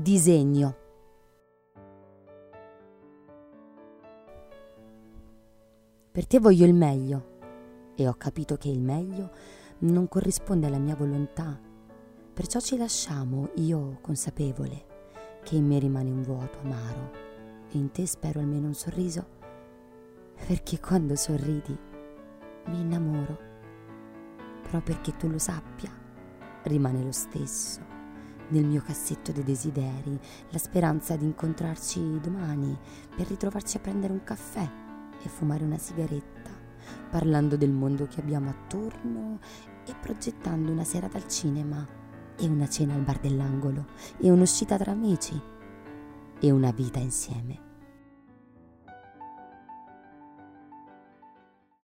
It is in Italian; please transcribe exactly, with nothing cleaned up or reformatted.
disegno. Per te voglio il meglio e ho capito che il meglio non corrisponde alla mia volontà. Perciò ci lasciamo, io consapevole che in me rimane un vuoto amaro e in te spero almeno un sorriso, perché quando sorridi mi innamoro. Però perché tu lo sappia, rimane lo stesso nel mio cassetto dei desideri la speranza di incontrarci domani per ritrovarci a prendere un caffè e fumare una sigaretta, parlando del mondo che abbiamo attorno e progettando una serata al cinema e una cena al bar dell'angolo e un'uscita tra amici e una vita insieme.